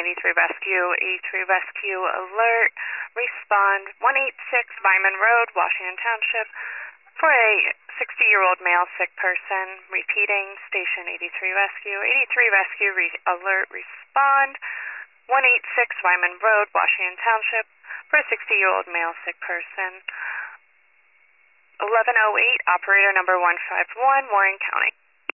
83 Rescue. 83 Rescue alert. Respond 186 Vyman Road, Washington Township, for a 60-year-old male sick person. Repeating, Station 83 Rescue. 83 Rescue alert. Respond 186 Vyman Road, Washington Township, for a 60-year-old male sick person. 1108, operator number 151, Warren County.